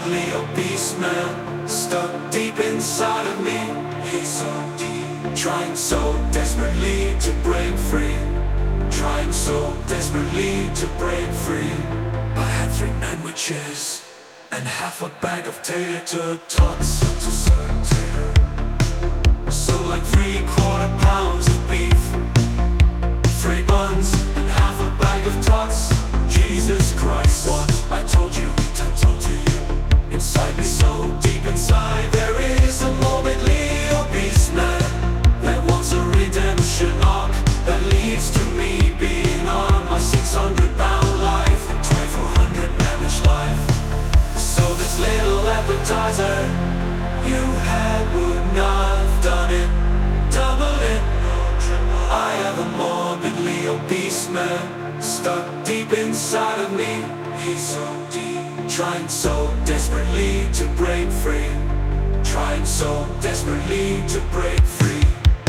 morbidly obese man stuck deep inside of me. He's so deep, trying so desperately to break free. Trying so desperately to break free. I had 3 sandwiches and half a bag of tater tots. So like 3/4 pounds of beef, 3 buns and half a bag of tots. Jesus Christ, what I told you, I told to you. Inside me, so deep inside, there is a morbidly obese man that wants a redemption arc that leads to me being on my 600-pound life, 2400 damaged life. So this little appetizer you had would not have done it, double it. I have a morbidly obese man stuck deep inside of me. He's so deep, trying so desperately to break free. Trying so desperately to break free.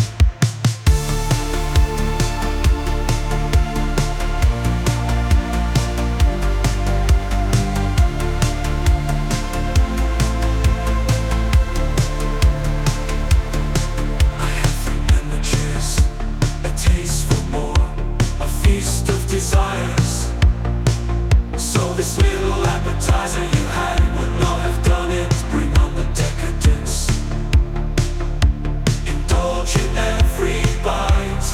Desires. So this little appetizer you had would not have done it. Bring on the decadence, indulge in every bite.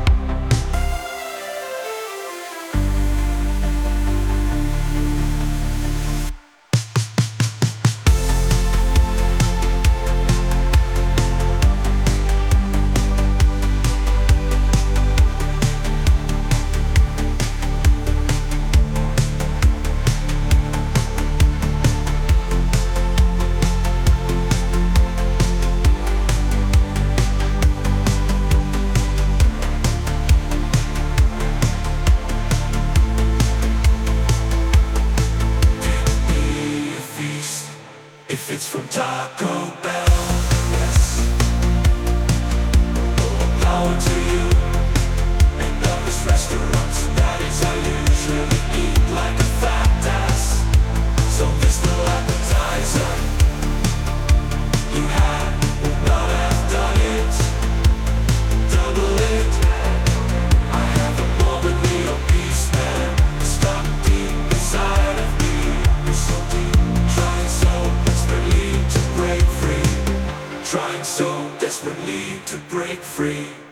If it's from Taco Bell, yes, power to you. In those restaurants, that is I usually eat like a fat ass. So this little appetizer you had would not have done it, double it. I have a morbidly obese man stuck deep inside of me. So deep, trying so desperately to break free. Trying so desperately to break free.